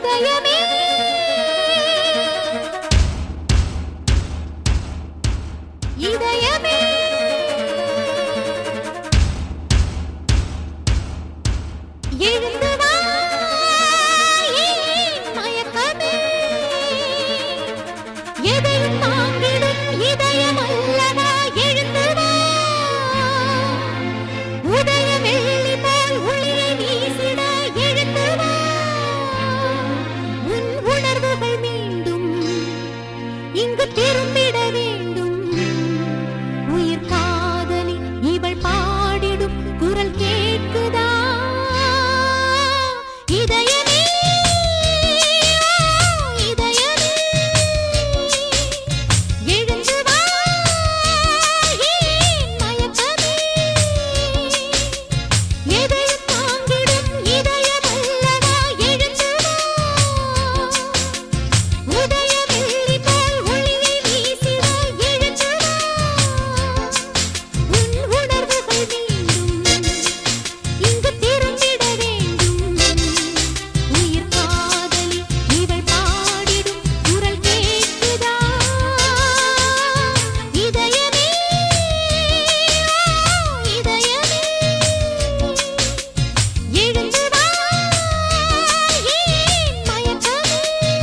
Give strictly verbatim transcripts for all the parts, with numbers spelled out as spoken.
இதயமே இதயமே எழுந்து வா ஏன் மயக்கமே எதையும் தாங்கிடும் இதயம் அல்லவா எழுந்து வா உதய வெள்ளி போல் ஒளியை வீசிட எழுந்து வா உன் உணர்வுகள் மீண்டும் இங்கு திரும்பிட வேண்டும் உயிர் காதலி இவள் பாடிடும் குரல் கேட்குதா இதயமே இதயமே எழுந்து வா ஏன் மயக்கமே எதையும் தாங்கிடும் இதயம் அல்லவா எழுந்து வா உதய வெள்ளி போல் ஒளியை வீசிட எழுந்து வா உன் உணர்வுகள் மீண்டும் இங்கு திரும்பிட வேண்டும் உயிர் காதலி இவள் பாடிடும் குரல் கேட்குதா இதயமே இதயமே எழுந்து வா ஏன் மயக்கமே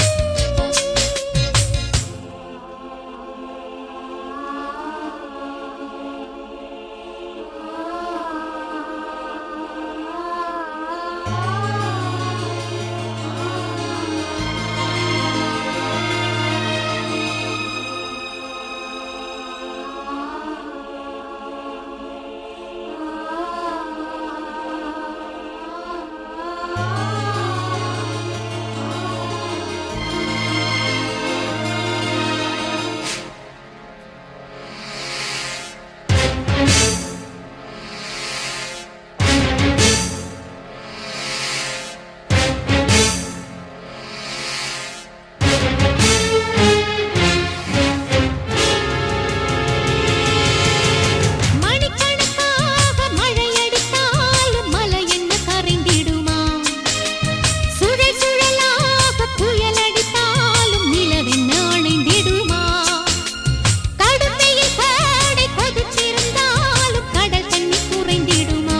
மணிக்கணக்காக மழையடித்தாலும் மலை என்ன கரைந்திடுமா சுழல் சுழலாக புயல் அடித்தாலும் நிலவென்ன அணைந்திடுமா கடுமையில் கோடை கொதித்திருந்தாலும் கடல் தண்ணி குறைந்திடுமா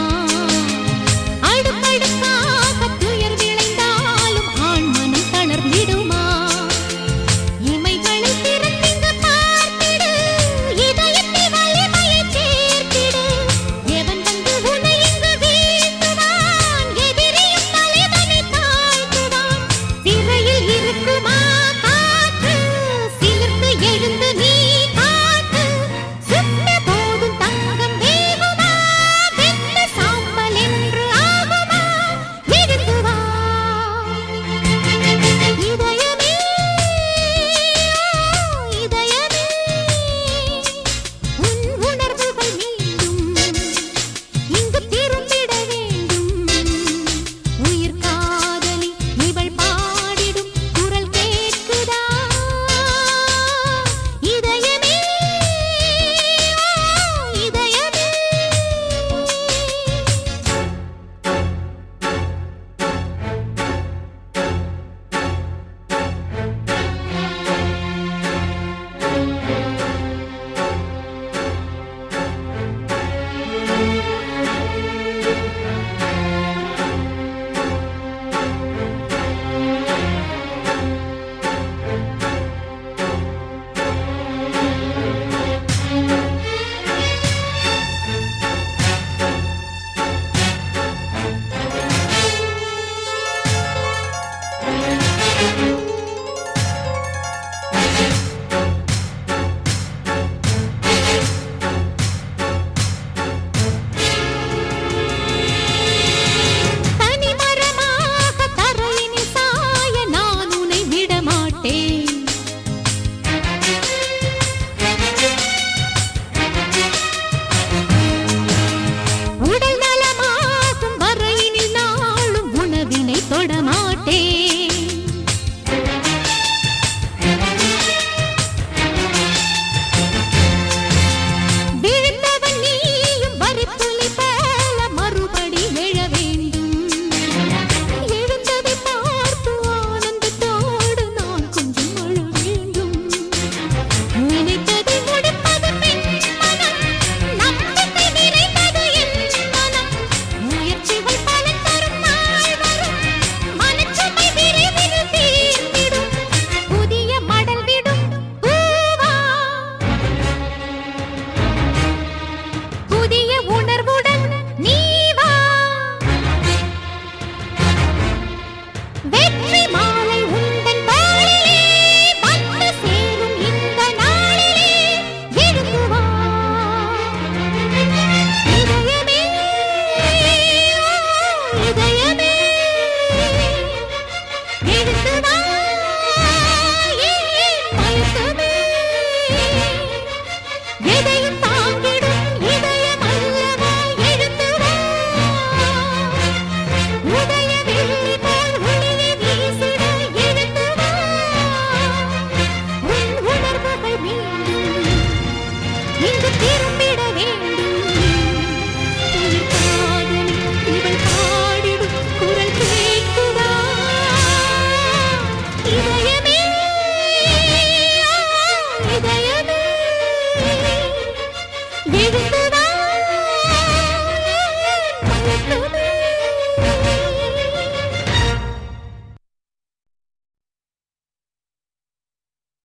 அடுக்கடுக்காக துயர் விளைந்தாலும் ஆண் மனம் தளர்ந்திடுமா இமைகளை திறந்திங்கு பார்த்திடு இதயத்தை வலிமையை சேர்த்திடு எவன் வந்து உன்னை இங்கு வீழ்த்துவான் எதிரியும் தலைவனை தாழ்த்துவான் திரையில் இருக்குமா காற்று சிலிர்த்து எழுந்து நீ காட்டு சுட்ட போதும் தங்கம் வேகுமா வெந்த சாம்பல் என்று ஆகுமா எழுந்து வா இதயமே இதயமே உன் உணர்வுகள் மீண்டும் இங்கு திரும்பிட வேண்டும் உயிர் காதலி இவள் பாடிடும் குரல் கேட்குதா இதயமே இதயமே தனிமரமாக தரையினில் சாய நான் உன்னை விட மாட்டேன் உடல் நலமாகும் வரையினில் நாளும் உணவினை தொட மாட்டேன் எழுந்து வா ஏன் மயக்கமே எதையும் தாங்கிடும் இதயம் அல்லவா எழுந்து வா உதய வெள்ளி போல் ஒளியை வீசிட எழுந்து வா உன் உணர்வுகள் மீண்டும் இங்கு திரும்பிட வேண்டும் உயிர் காதலி இவள் பாடிடும் குரல் கேட்குதா இதை